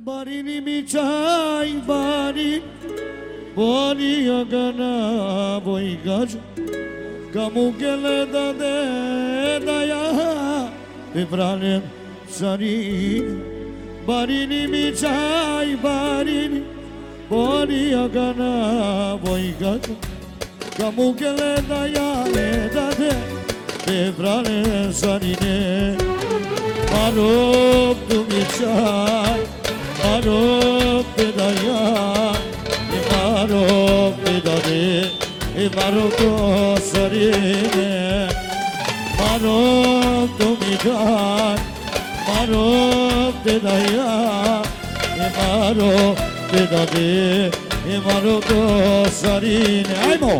Barini mi çay bari Boni agana boy gaj Kamu gele da de daya Vibranem sari Barini mi çay barini Boni agana boy gaj Kamu gele daya da de Vibranem sari ne Marop tu mi çay Marop pedaya, marop pedade, marop to sarine, marop to midai, marop pedaya, marop pedade, marop to sarine. Ai mo.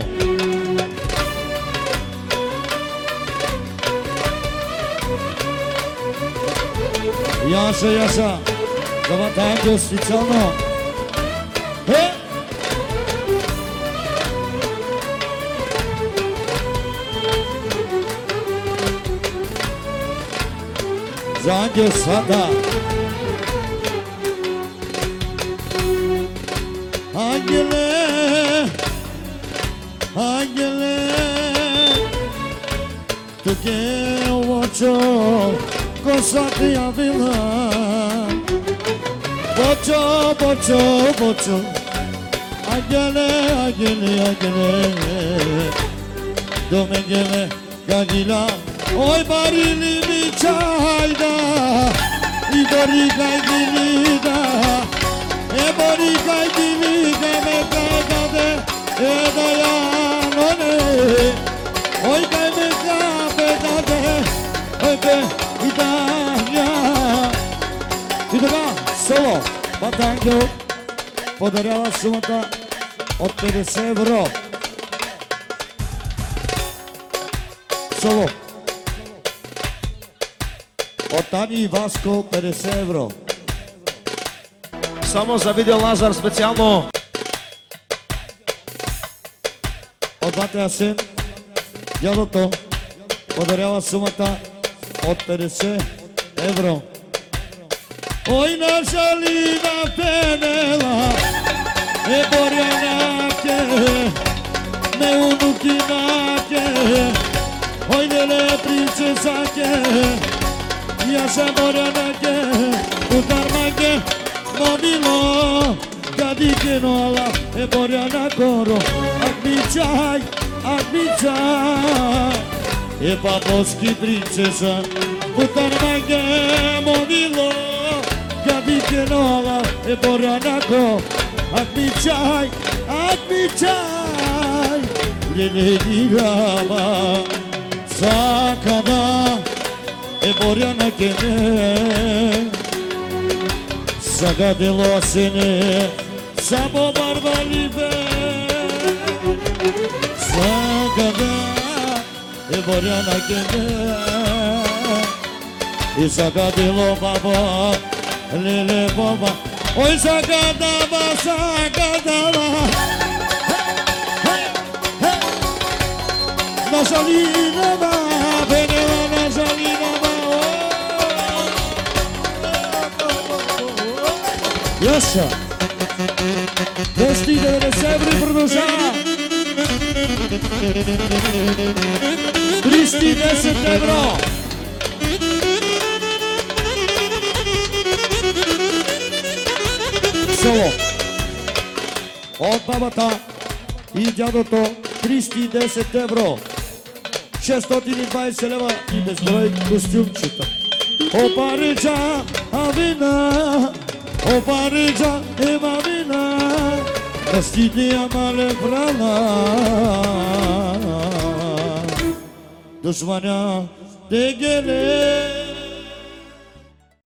Yaşa. Zamantańczo specjalno. He! Zange sada. Angele, tu che uocio, cosa ti avvila? Boço Agele Domengele Gagila Oy barili mi çayda İbori gaygilida Ebori gaygilida Mekagade Edayan one Oy gaymeka bedade Oy be idanya Idega Solo Батангел подарява сумата от 50 евро. Соло. От Ани и Васко 50 евро. Само за видео Лазар специално. От Батя син, дядото, подарява сумата от 50 евро. Oj naša liva penela E borjanake Ne unukinake Oj nele princesake Ja sam borjanake Utarmake Momilo Kadike noala E borjanakoro Ak mi čaj E paposki princesa Utarmake Momilo Kadike nola e borjanako Ak mi čaj Lele dirama Sakada e borjanake ne Zagadilo se ne Samo barbalive Sakada e borjanake ne I zagadilo baba Lele baba Oj zagadava Nazalinova Venela Nazalinova Яша 290 евро продължава 310 евро Соло от бабата и дядото 310 евро 620 лева и безброй костюмчета Опариджа авина Опариджа емавина Настидния мале брана Душманя тегеле